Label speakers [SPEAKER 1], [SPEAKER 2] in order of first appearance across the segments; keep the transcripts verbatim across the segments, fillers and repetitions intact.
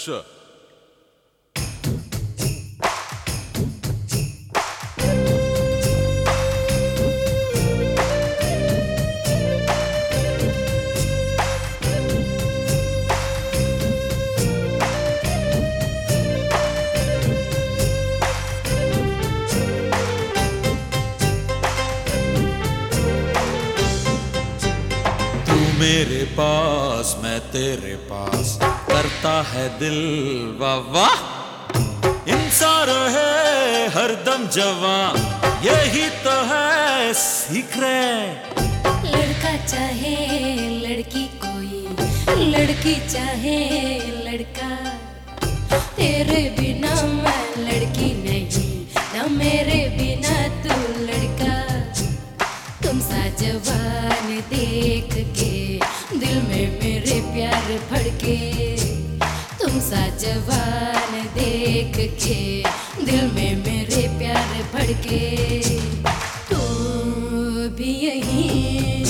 [SPEAKER 1] अच्छा। मेरे पास मैं तेरे पास करता है दिल वाह वाह, इंसान रहे हरदम जवां, यही तो है सीक्रेट।
[SPEAKER 2] लड़का चाहे लड़की कोई, लड़की चाहे लड़का, तेरे बिना मैं लड़की नहीं, ना मेरे बिना तू लड़का। तुम सा जवान देख के दिल में मेरे प्यार भड़के, तुम सा जवान देख के दिल में मेरे प्यार भड़के। तू भी यही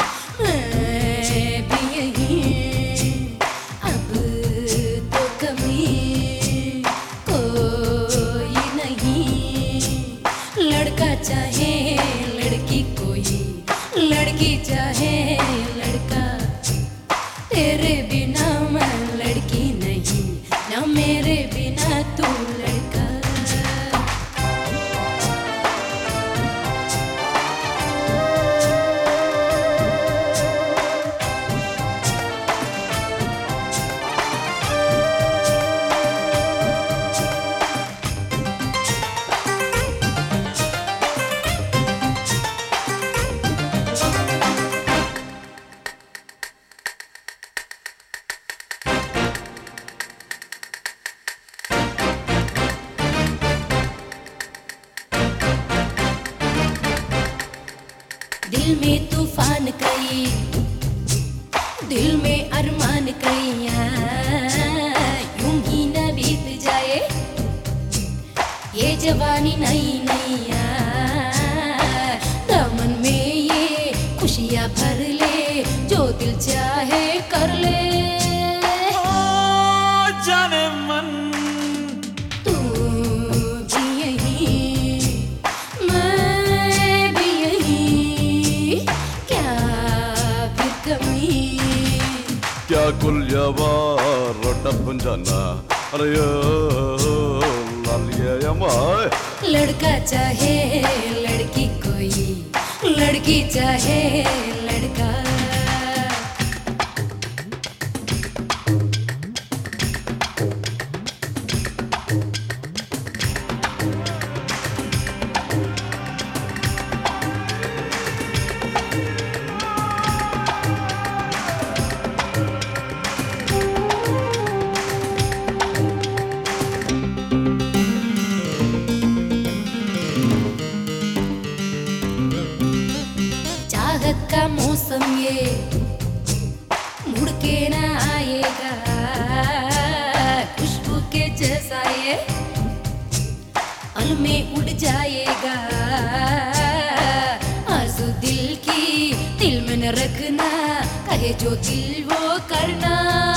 [SPEAKER 2] मैं भी यही, अब तो कमी कोई नहीं। लड़का चाहे लड़की कोई, लड़की चाहे लड़का, तेरे बिना मैं लड़की नहीं, ना मेरे बिना तू लड़का। दिल में तूफान कई, दिल में अरमान कई, यूं ही न बीत जाए ये जवानी नई नैया। दामन में ये खुशियाँ भर ले, जो दिल चाहे कर ले।
[SPEAKER 1] जाने मन
[SPEAKER 2] तू भी यही मैं भी यही, क्या फिर कमी।
[SPEAKER 3] क्या गुलियावार रोटा पुंजाना, अरे लालिया यमाय।
[SPEAKER 2] लड़का चाहे लड़की कोई, लड़की चाहे लड़का। चाहत का मौसम ये मुड़ के ना आएगा, खुशबू के जैसा ये पल में उड़ जाएगा। आरज़ू दिल की दिल में न रखना, कहे जो दिल वो करना।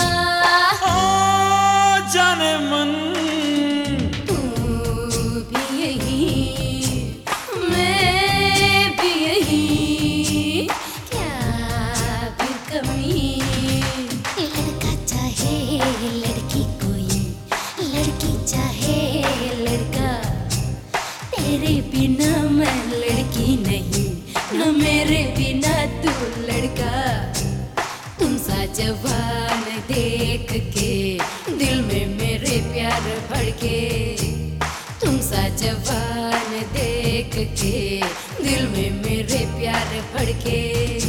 [SPEAKER 1] जाने मन
[SPEAKER 2] तू भी यही मैं भी यही, क्या फिर कमी। लड़का चाहे लड़की कोई, लड़की चाहे लड़का, तेरे बिना मैं लड़की नहीं, ना मेरे बिना तू लड़का। तुम सा जवान देख के दिल में मेरे प्यार भड़के, तुम सा जवान देख के दिल में मेरे प्यार भड़के।